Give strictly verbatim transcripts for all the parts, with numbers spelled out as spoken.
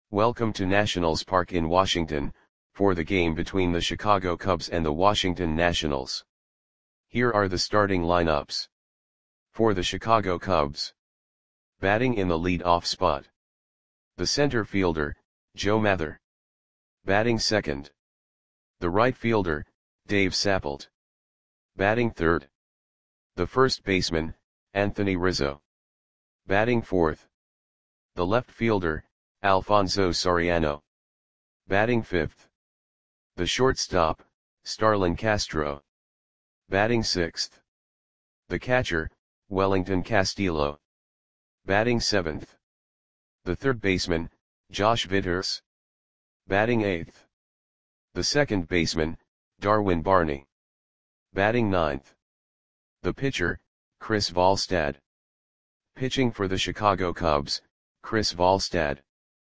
Welcome to Nationals Park in Washington, for the game between the Chicago Cubs and the Washington Nationals. Here are the starting lineups. For the Chicago Cubs. Batting in the lead-off spot. The center fielder, Joe Mather. Batting second. The right fielder, Dave Sapelt. Batting third. The first baseman, Anthony Rizzo. Batting fourth. The left fielder, Alfonso Soriano. Batting fifth. The shortstop, Starlin Castro. Batting sixth. The catcher, Wellington Castillo. Batting seventh. The third baseman, Josh Vitters. Batting eighth. The second baseman, Darwin Barney. Batting ninth. The pitcher, Chris Volstad. Pitching for the Chicago Cubs, Chris Volstad.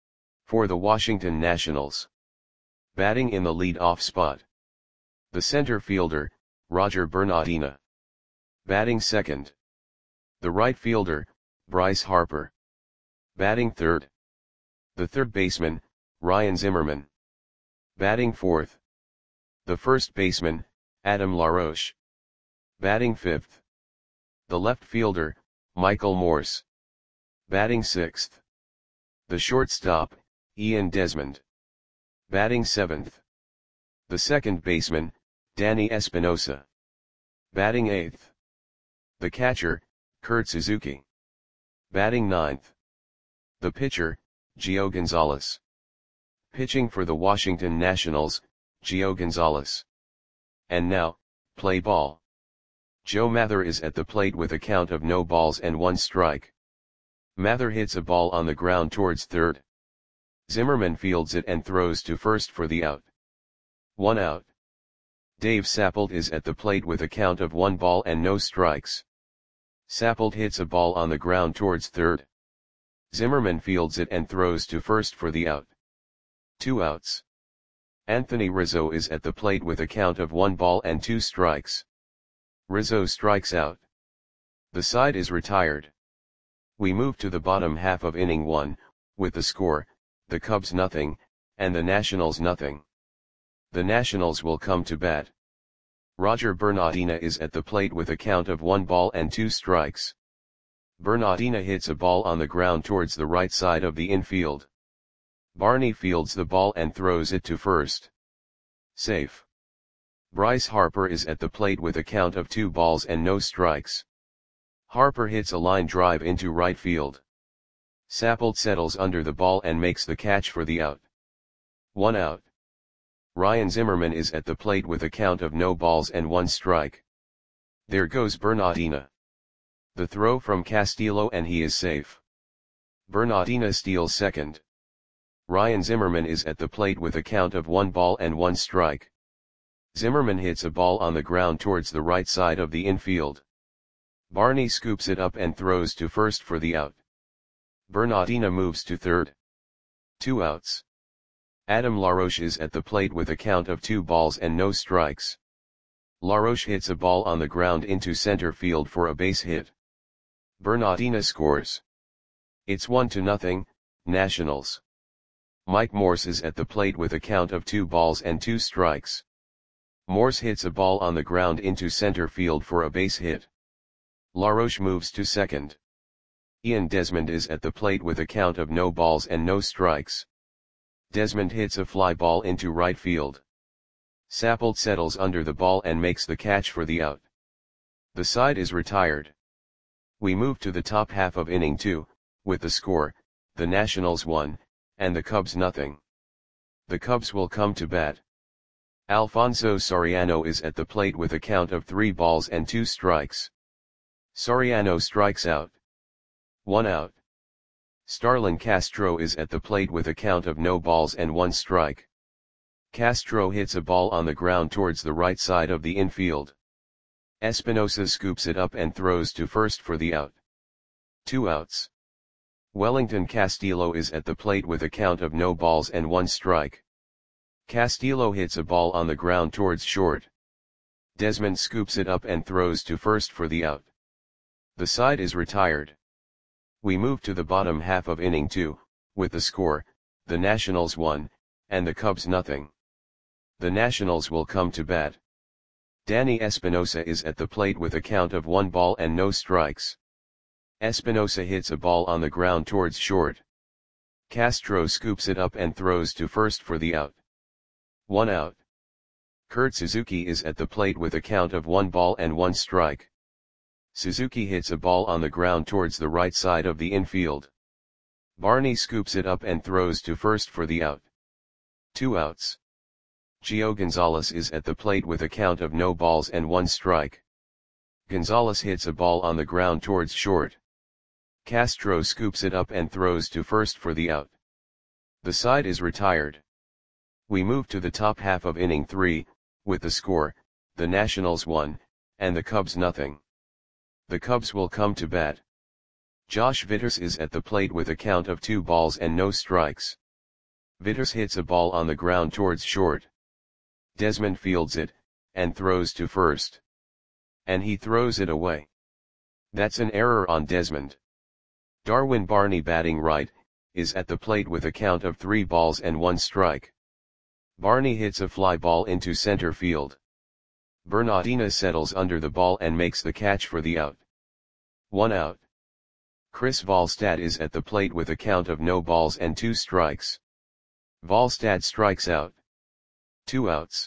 For the Washington Nationals. Batting in the lead-off spot. The center fielder, Roger Bernardina. Batting second. The right fielder, Bryce Harper. Batting third. The third baseman, Ryan Zimmerman. Batting fourth. The first baseman, Adam LaRoche. Batting fifth. The left fielder, Michael Morse. Batting sixth. The shortstop, Ian Desmond. Batting seventh. The second baseman, Danny Espinosa. Batting eighth. The catcher, Kurt Suzuki. Batting ninth. The pitcher, Gio Gonzalez. Pitching for the Washington Nationals, Gio Gonzalez. And now, play ball. Joe Mather is at the plate with a count of no balls and one strike. Mather hits a ball on the ground towards third. Zimmerman fields it and throws to first for the out. One out. Dave Sapelt is at the plate with a count of one ball and no strikes. Sapelt hits a ball on the ground towards third. Zimmerman fields it and throws to first for the out. Two outs. Anthony Rizzo is at the plate with a count of one ball and two strikes. Rizzo strikes out. The side is retired. We move to the bottom half of inning one, with the score, the Cubs nothing, and the Nationals nothing. The Nationals will come to bat. Roger Bernardina is at the plate with a count of one ball and two strikes. Bernardina hits a ball on the ground towards the right side of the infield. Barney fields the ball and throws it to first. Safe. Bryce Harper is at the plate with a count of two balls and no strikes. Harper hits a line drive into right field. Sapelt settles under the ball and makes the catch for the out. One out. Ryan Zimmerman is at the plate with a count of no balls and one strike. There goes Bernardina. The throw from Castillo and he is safe. Bernardina steals second. Ryan Zimmerman is at the plate with a count of one ball and one strike. Zimmerman hits a ball on the ground towards the right side of the infield. Barney scoops it up and throws to first for the out. Bernardina moves to third. Two outs. Adam LaRoche is at the plate with a count of two balls and no strikes. LaRoche hits a ball on the ground into center field for a base hit. Bernardina scores. It's one to nothing, Nationals. Mike Morse is at the plate with a count of two balls and two strikes. Morse hits a ball on the ground into center field for a base hit. LaRoche moves to second. Ian Desmond is at the plate with a count of no balls and no strikes. Desmond hits a fly ball into right field. Sapelt settles under the ball and makes the catch for the out. The side is retired. We move to the top half of inning two, with the score, the Nationals one, and the Cubs nothing. The Cubs will come to bat. Alfonso Soriano is at the plate with a count of three balls and two strikes. Soriano strikes out. One out. Starlin Castro is at the plate with a count of no balls and one strike. Castro hits a ball on the ground towards the right side of the infield. Espinosa scoops it up and throws to first for the out. Two outs. Wellington Castillo is at the plate with a count of no balls and one strike. Castillo hits a ball on the ground towards short. Desmond scoops it up and throws to first for the out. The side is retired. We move to the bottom half of inning two, with the score, the Nationals one, and the Cubs nothing. The Nationals will come to bat. Danny Espinosa is at the plate with a count of one ball and no strikes. Espinosa hits a ball on the ground towards short. Castro scoops it up and throws to first for the out. One out. Kurt Suzuki is at the plate with a count of one ball and one strike. Suzuki hits a ball on the ground towards the right side of the infield. Barney scoops it up and throws to first for the out. Two outs. Gio Gonzalez is at the plate with a count of no balls and one strike. Gonzalez hits a ball on the ground towards short. Castro scoops it up and throws to first for the out. The side is retired. We move to the top half of inning three, with the score, the Nationals one, and the Cubs nothing. The Cubs will come to bat. Josh Vitters is at the plate with a count of two balls and no strikes. Vitters hits a ball on the ground towards short. Desmond fields it, and throws to first. And he throws it away. That's an error on Desmond. Darwin Barney, batting right, is at the plate with a count of three balls and one strike. Barney hits a fly ball into center field. Bernardina settles under the ball and makes the catch for the out. One out. Chris Volstad is at the plate with a count of no balls and two strikes. Volstad strikes out. Two outs.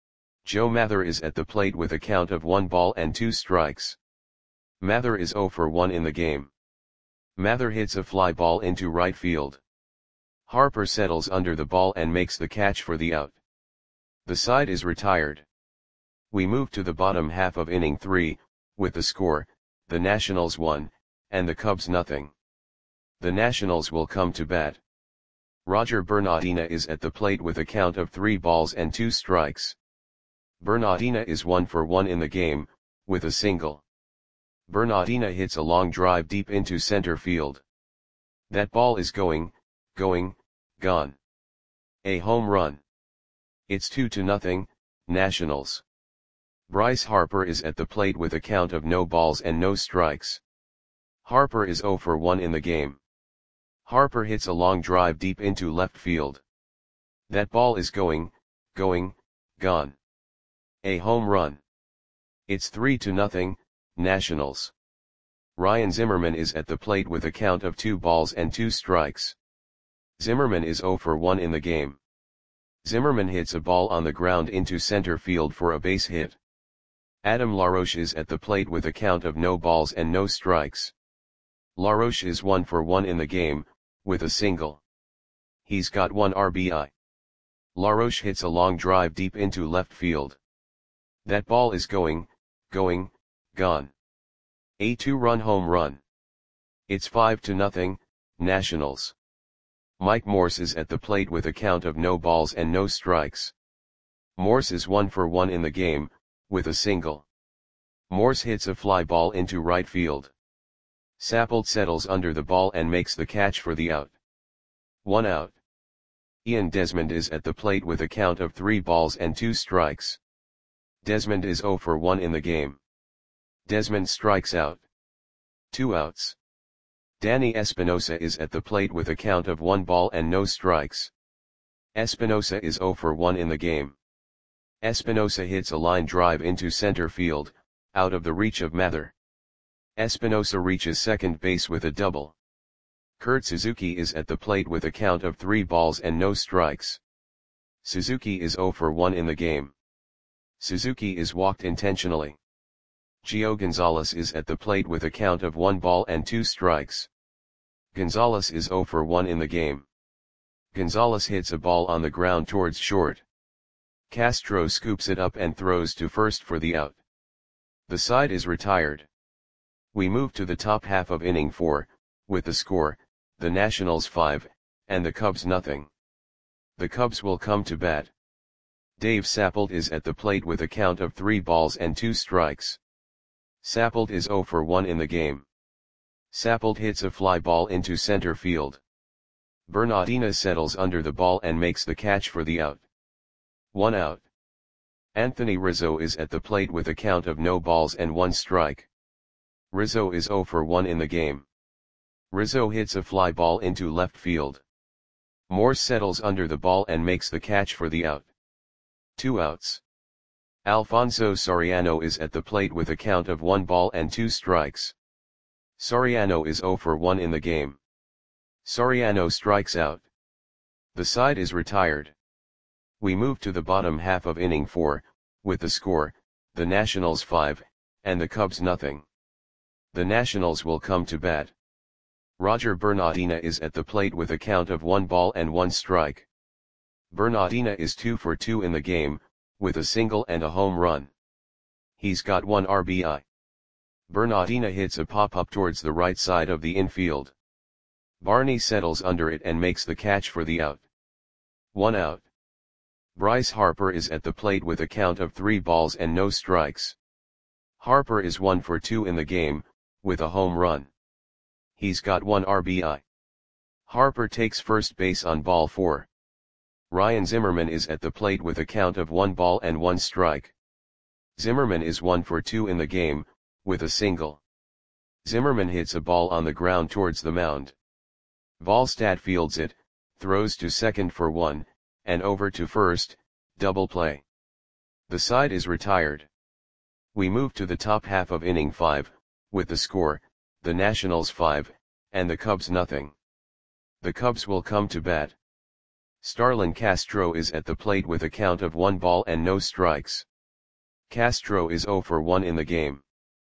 Joe Mather is at the plate with a count of one ball and two strikes. Mather is zero for one in the game. Mather hits a fly ball into right field. Harper settles under the ball and makes the catch for the out. The side is retired. We move to the bottom half of inning three, with the score, the Nationals one, and the Cubs nothing. The Nationals will come to bat. Roger Bernardina is at the plate with a count of three balls and two strikes. Bernardina is one for one in the game, with a single. Bernardina hits a long drive deep into center field. That ball is going, going, gone. A home run. It's two to nothing, Nationals. Bryce Harper is at the plate with a count of no balls and no strikes. Harper is zero for one in the game. Harper hits a long drive deep into left field. That ball is going, going, gone. A home run. It's three to nothing, Nationals. Ryan Zimmerman is at the plate with a count of two balls and two strikes. Zimmerman is zero for one in the game. Zimmerman hits a ball on the ground into center field for a base hit. Adam LaRoche is at the plate with a count of no balls and no strikes. LaRoche is one for one in the game, with a single. He's got one R B I. LaRoche hits a long drive deep into left field. That ball is going, going, gone. A two-run home run. It's five to nothing, Nationals. Mike Morse is at the plate with a count of no balls and no strikes. Morse is one for one in the game, with a single. Morse hits a fly ball into right field. Sappold settles under the ball and makes the catch for the out. One out. Ian Desmond is at the plate with a count of three balls and two strikes. Desmond is zero for one in the game. Desmond strikes out. Two outs. Danny Espinosa is at the plate with a count of one ball and no strikes. Espinosa is zero for one in the game. Espinosa hits a line drive into center field, out of the reach of Mather. Espinosa reaches second base with a double. Kurt Suzuki is at the plate with a count of three balls and no strikes. Suzuki is zero for one in the game. Suzuki is walked intentionally. Gio Gonzalez is at the plate with a count of one ball and two strikes. Gonzalez is zero for one in the game. Gonzalez hits a ball on the ground towards short. Castro scoops it up and throws to first for the out. The side is retired. We move to the top half of inning four, with the score, the Nationals five, and the Cubs nothing. The Cubs will come to bat. Dave Sappold is at the plate with a count of three balls and two strikes. Sappold is zero for one in the game. Sappold hits a fly ball into center field. Bernardina settles under the ball and makes the catch for the out. One out. Anthony Rizzo is at the plate with a count of no balls and one strike. Rizzo is zero for one in the game. Rizzo hits a fly ball into left field. Morse settles under the ball and makes the catch for the out. Two outs. Alfonso Soriano is at the plate with a count of one ball and two strikes. Soriano is zero for one in the game. Soriano strikes out. The side is retired. We move to the bottom half of inning four, with the score, the Nationals five, and the Cubs nothing. The Nationals will come to bat. Roger Bernardina is at the plate with a count of one ball and one strike. Bernardina is two for two in the game, with a single and a home run. He's got one R B I. Bernardina hits a pop-up towards the right side of the infield. Barney settles under it and makes the catch for the out. One out. Bryce Harper is at the plate with a count of three balls and no strikes. Harper is one for two in the game, with a home run. He's got one R B I. Harper takes first base on ball four. Ryan Zimmerman is at the plate with a count of one ball and one strike. Zimmerman is one for two in the game, with a single. Zimmerman hits a ball on the ground towards the mound. Volstad fields it, throws to second for one, and over to first, double play. The side is retired. We move to the top half of inning five, with the score, the Nationals five, and the Cubs nothing. The Cubs will come to bat. Starlin Castro is at the plate with a count of one ball and no strikes. Castro is zero for one in the game.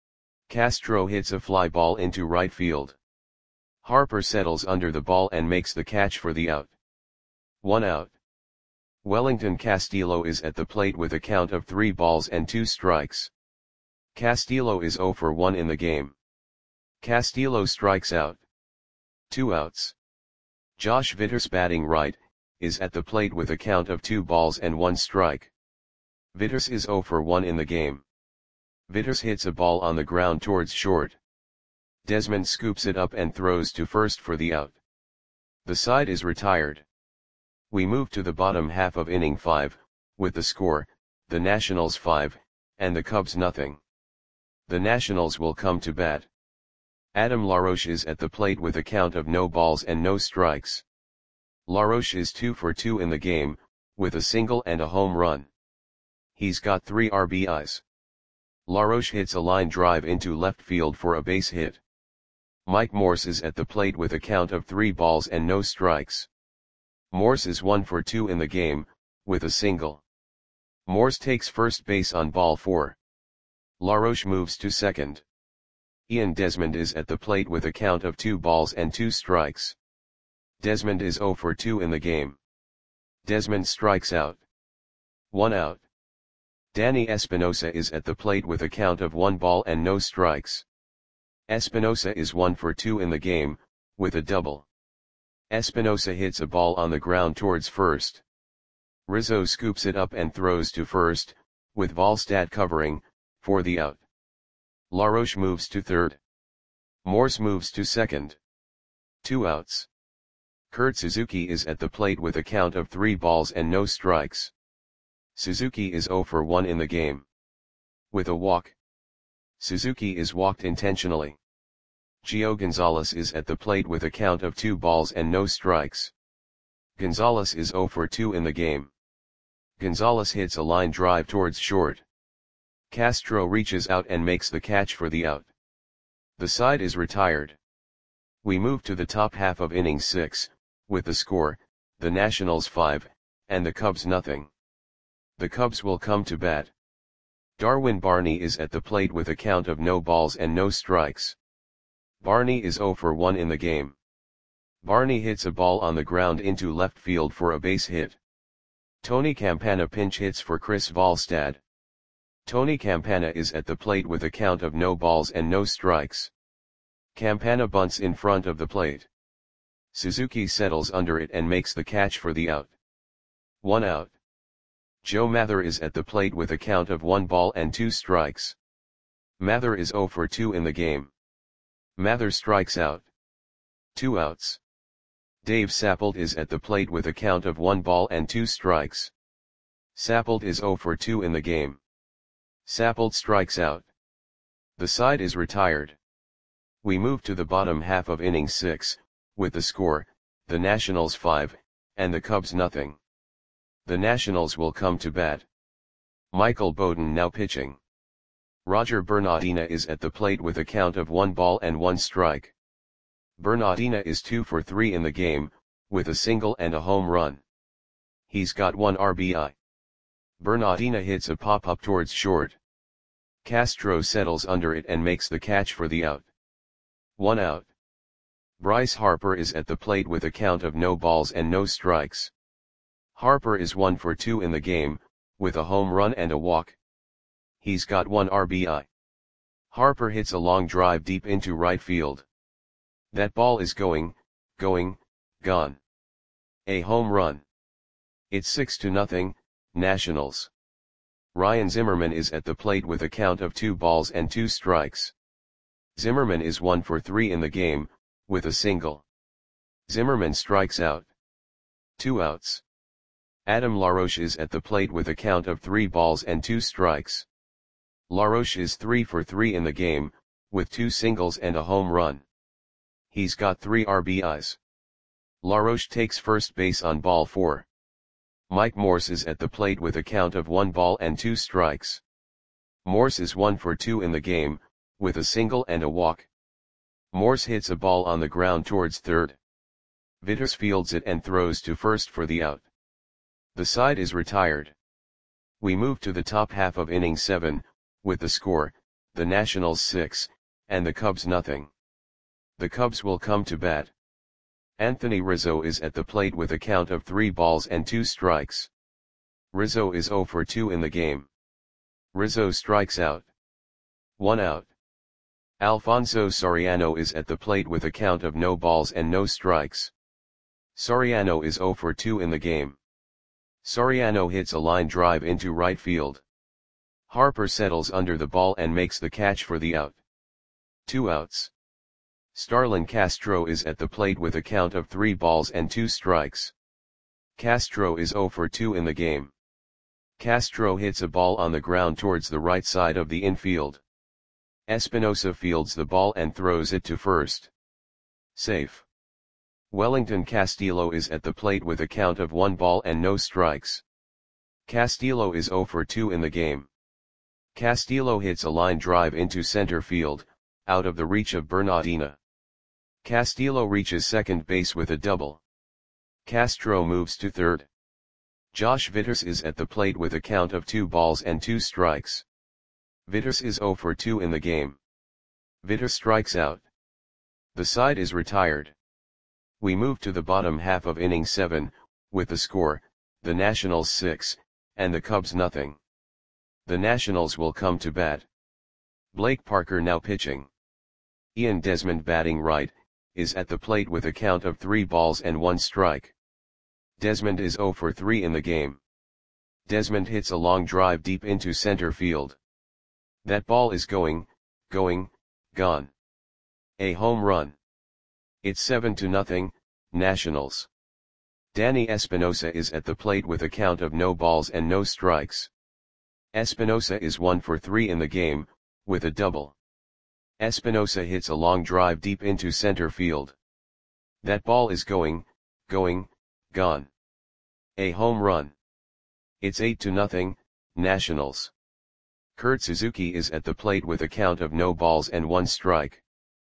Castro hits a fly ball into right field. Harper settles under the ball and makes the catch for the out. One out. Wellington Castillo is at the plate with a count of three balls and two strikes. Castillo is zero for one in the game. Castillo strikes out. Two outs. Josh Vitters, batting right, is at the plate with a count of two balls and one strike. Vitters is zero for one in the game. Vitters hits a ball on the ground towards short. Desmond scoops it up and throws to first for the out. The side is retired. We move to the bottom half of inning five, with the score, the Nationals five, and the Cubs nothing. The Nationals will come to bat. Adam LaRoche is at the plate with a count of no balls and no strikes. LaRoche is two for two in the game, with a single and a home run. He's got three R B Is. LaRoche hits a line drive into left field for a base hit. Mike Morse is at the plate with a count of three balls and no strikes. Morse is one for two in the game, with a single. Morse takes first base on ball four. LaRoche moves to second. Ian Desmond is at the plate with a count of two balls and two strikes. Desmond is zero for two in the game. Desmond strikes out. One out. Danny Espinosa is at the plate with a count of one ball and no strikes. Espinosa is one for two in the game, with a double. Espinosa hits a ball on the ground towards first. Rizzo scoops it up and throws to first, with Volstad covering, for the out. LaRoche moves to third. Morse moves to second. Two outs. Kurt Suzuki is at the plate with a count of three balls and no strikes. Suzuki is zero for one in the game. With a walk. Suzuki is walked intentionally. Gio Gonzalez is at the plate with a count of two balls and no strikes. Gonzalez is zero for two in the game. Gonzalez hits a line drive towards short. Castro reaches out and makes the catch for the out. The side is retired. We move to the top half of inning six, with the score, the Nationals five, and the Cubs nothing. The Cubs will come to bat. Darwin Barney is at the plate with a count of no balls and no strikes. Barney is zero for one in the game. Barney hits a ball on the ground into left field for a base hit. Tony Campana pinch hits for Chris Volstad. Tony Campana is at the plate with a count of no balls and no strikes. Campana bunts in front of the plate. Suzuki settles under it and makes the catch for the out. One out. Joe Mather is at the plate with a count of one ball and two strikes. Mather is zero for two in the game. Mather strikes out. Two outs. Dave Sappold is at the plate with a count of one ball and two strikes. Sappold is zero for two in the game. Sappold strikes out. The side is retired. We move to the bottom half of inning six, with the score, the Nationals five, and the Cubs nothing. The Nationals will come to bat. Michael Bowden now pitching. Roger Bernardina is at the plate with a count of one ball and one strike. Bernardina is two for three in the game, with a single and a home run. He's got one R B I. Bernardina hits a pop-up towards short. Castro settles under it and makes the catch for the out. One out. Bryce Harper is at the plate with a count of no balls and no strikes. Harper is one for two in the game, with a home run and a walk. He's got one R B I. Harper hits a long drive deep into right field. That ball is going, going, gone. A home run. It's six to nothing, Nationals. Ryan Zimmerman is at the plate with a count of two balls and two strikes. Zimmerman is one for three in the game, with a single. Zimmerman strikes out. Two outs. Adam LaRoche is at the plate with a count of three balls and two strikes. LaRoche is three for three in the game, with two singles and a home run. He's got three R B Is. LaRoche takes first base on ball four. Mike Morse is at the plate with a count of one ball and two strikes. Morse is one for two in the game, with a single and a walk. Morse hits a ball on the ground towards third. Vitters fields it and throws to first for the out. The side is retired. We move to the top half of inning seven, with the score, the Nationals six, and the Cubs nothing. The Cubs will come to bat. Anthony Rizzo is at the plate with a count of three balls and two strikes. Rizzo is zero for two in the game. Rizzo strikes out. One out. Alfonso Soriano is at the plate with a count of no balls and no strikes. Soriano is zero for two in the game. Soriano hits a line drive into right field. Harper settles under the ball and makes the catch for the out. Two outs. Starlin Castro is at the plate with a count of three balls and two strikes. Castro is zero for two in the game. Castro hits a ball on the ground towards the right side of the infield. Espinosa fields the ball and throws it to first. Safe. Wellington Castillo is at the plate with a count of one ball and no strikes. Castillo is zero for two in the game. Castillo hits a line drive into center field, out of the reach of Bernardina. Castillo reaches second base with a double. Castro moves to third. Josh Vitters is at the plate with a count of two balls and two strikes. Vitters is zero for two in the game. Vitters strikes out. The side is retired. We move to the bottom half of inning seven, with the score, the Nationals six, and the Cubs nothing. The Nationals will come to bat. Blake Parker now pitching. Ian Desmond batting right, is at the plate with a count of three balls and one strike. Desmond is zero for three in the game. Desmond hits a long drive deep into center field. That ball is going, going, gone. A home run. It's seven to nothing, Nationals. Danny Espinosa is at the plate with a count of no balls and no strikes. Espinosa is one for three in the game, with a double. Espinosa hits a long drive deep into center field. That ball is going, going, gone. A home run. It's eight to nothing, Nationals. Kurt Suzuki is at the plate with a count of no balls and one strike.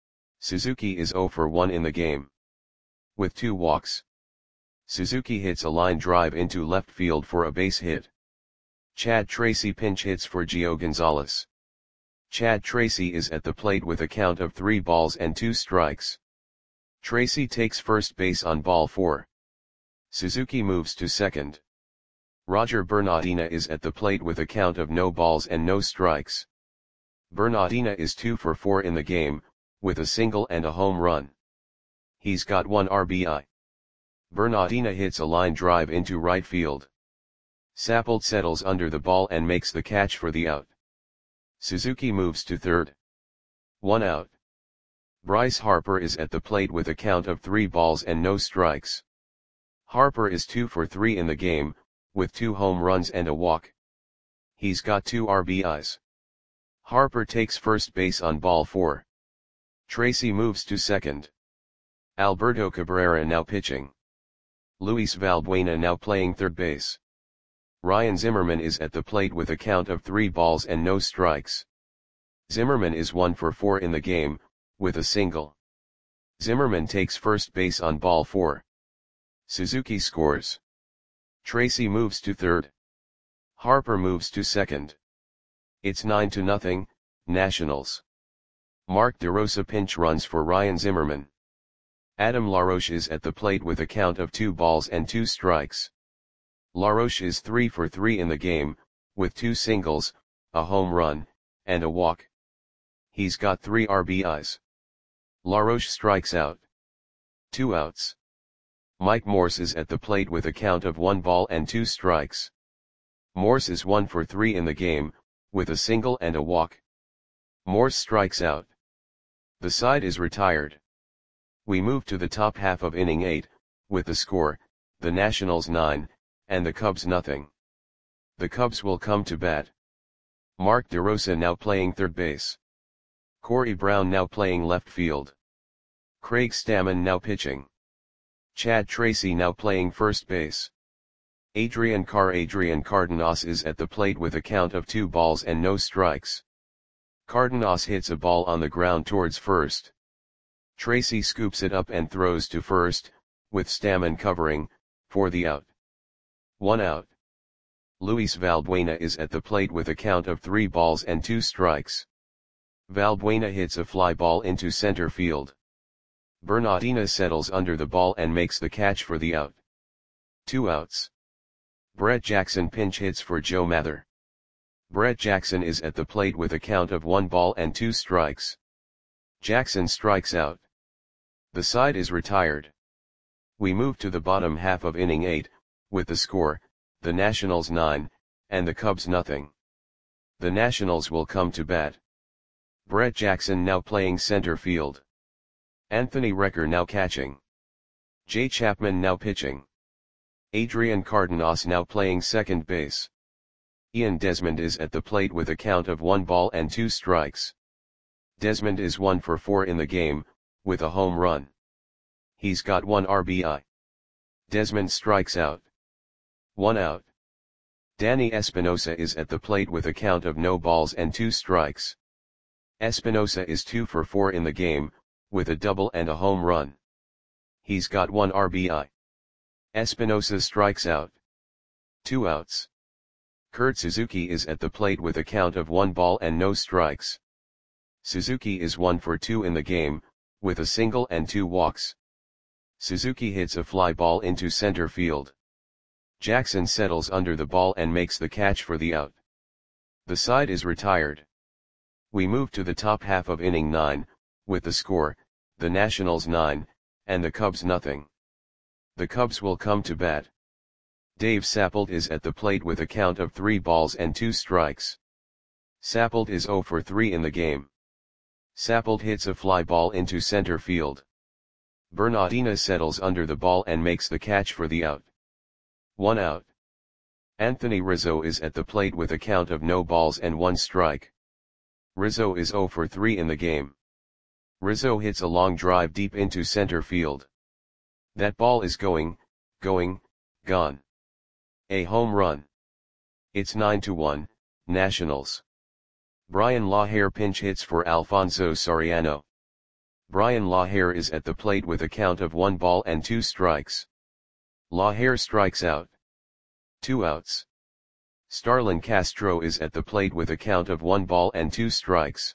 Suzuki is zero for one in the game. With two walks. Suzuki hits a line drive into left field for a base hit. Chad Tracy pinch hits for Gio Gonzalez. Chad Tracy is at the plate with a count of three balls and two strikes. Tracy takes first base on ball four. Suzuki moves to second. Roger Bernardina is at the plate with a count of no balls and no strikes. Bernardina is two for four in the game, with a single and a home run. He's got one R B I. Bernardina hits a line drive into right field. Sappold settles under the ball and makes the catch for the out. Suzuki moves to third. One out. Bryce Harper is at the plate with a count of three balls and no strikes. Harper is two for three in the game, with two home runs and a walk. He's got two R B Is. Harper takes first base on ball four. Tracy moves to second. Alberto Cabrera now pitching. Luis Valbuena now playing third base. Ryan Zimmerman is at the plate with a count of three balls and no strikes. Zimmerman is one for four in the game, with a single. Zimmerman takes first base on ball four. Suzuki scores. Tracy moves to third. Harper moves to second. It's nine to nothing, Nationals. Mark DeRosa pinch runs for Ryan Zimmerman. Adam LaRoche is at the plate with a count of two balls and two strikes. LaRoche is three for three in the game, with two singles, a home run, and a walk. He's got three R B Is. LaRoche strikes out. Two outs. Mike Morse is at the plate with a count of one ball and two strikes. Morse is one for three in the game, with a single and a walk. Morse strikes out. The side is retired. We move to the top half of inning eight, with the score, the Nationals nine, and the Cubs nothing. The Cubs will come to bat. Mark DeRosa now playing third base. Corey Brown now playing left field. Craig Stammen now pitching. Chad Tracy now playing first base. Adrian Carr Adrian Cardenas is at the plate with a count of two balls and no strikes. Cardenas hits a ball on the ground towards first. Tracy scoops it up and throws to first, with Stammen covering, for the out. One out. Luis Valbuena is at the plate with a count of three balls and two strikes. Valbuena hits a fly ball into center field. Bernardina settles under the ball and makes the catch for the out. Two outs. Brett Jackson pinch hits for Joe Mather. Brett Jackson is at the plate with a count of one ball and two strikes. Jackson strikes out. The side is retired. We move to the bottom half of inning eight, with the score, the Nationals nine, and the Cubs nothing. The Nationals will come to bat. Brett Jackson now playing center field. Anthony Recker now catching. Jay Chapman now pitching. Adrian Cardenas now playing second base. Ian Desmond is at the plate with a count of one ball and two strikes. Desmond is one for four in the game, with a home run. He's got one R B I. Desmond strikes out. One out. Danny Espinosa is at the plate with a count of no balls and two strikes. Espinosa is two for four in the game, with a double and a home run. He's got one R B I. Espinosa strikes out. Two outs. Kurt Suzuki is at the plate with a count of one ball and no strikes. Suzuki is one for two in the game, with a single and two walks. Suzuki hits a fly ball into center field. Jackson settles under the ball and makes the catch for the out. The side is retired. We move to the top half of inning nine, with the score, the Nationals nine, and the Cubs nothing. The Cubs will come to bat. Dave Sappold is at the plate with a count of three balls and two strikes. Sappold is zero for three in the game. Sappold hits a fly ball into center field. Bernardina settles under the ball and makes the catch for the out. One out. Anthony Rizzo is at the plate with a count of no balls and one strike. Rizzo is zero for three in the game. Rizzo hits a long drive deep into center field. That ball is going, going, gone. A home run. It's nine to one, Nationals. Brian Lahair pinch hits for Alfonso Soriano. Brian Lahair is at the plate with a count of one ball and two strikes. Lahair strikes out. Two outs. Starlin Castro is at the plate with a count of one ball and two strikes.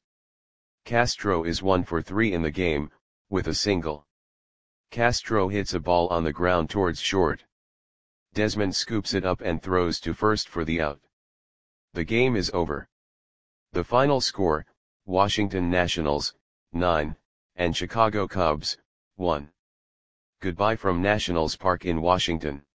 Castro is one for three in the game, with a single. Castro hits a ball on the ground towards short. Desmond scoops it up and throws to first for the out. The game is over. The final score, Washington Nationals, nine, and Chicago Cubs, one. Goodbye from Nationals Park in Washington.